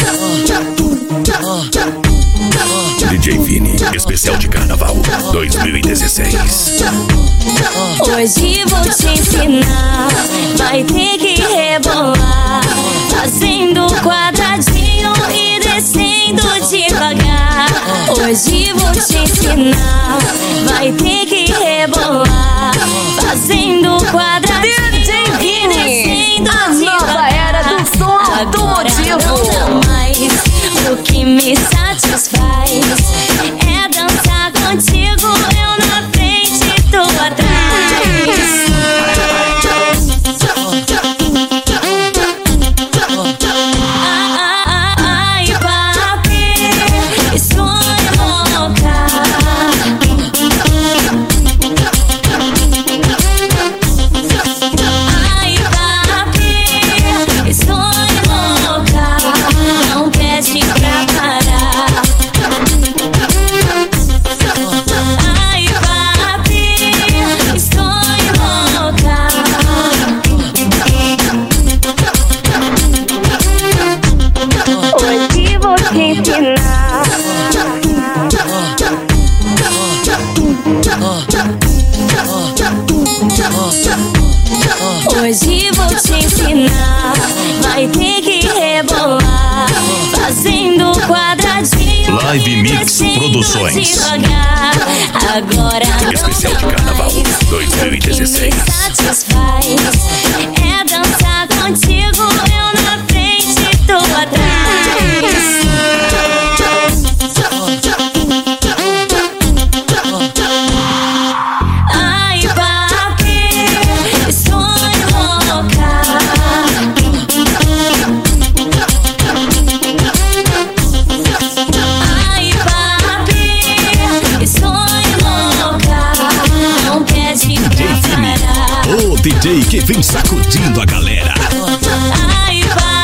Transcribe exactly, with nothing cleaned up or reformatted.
D J Vini, especial de carnaval dois mil e dezesseis. Hoje vou te ensinar, vai ter que rebolar, fazendo quadradinho e descendo devagar. Hoje vou te ensinar, vai ter que rebolar, fazendo quadradinho D J Vini, e descendo a devagar. nova era do som automotivo. Não dá mais, o que me satisfaz é dançar contigo, eu na frente e tu atrás. Ai, papi, estou louca. Ai, papi, estou louca. Não pede pra parar. Ai, papi, estou louca. Hoje vou te ensinar. Hoje vou te ensinar, vai ter que rebolar, fazendo quadradinho. Live e Mix descendo Produções. devagar. Agora não Especial de dá carnaval mais, dois mil e dezesseis. o que me satisfaz é dançar contigo, eu na frente e tu atrás. Ai, papi, estou louca. Ai, papi, estou louca. Não pede D J pra Vini, parar. o D J que vem sacudindo a galera. Ai, papi.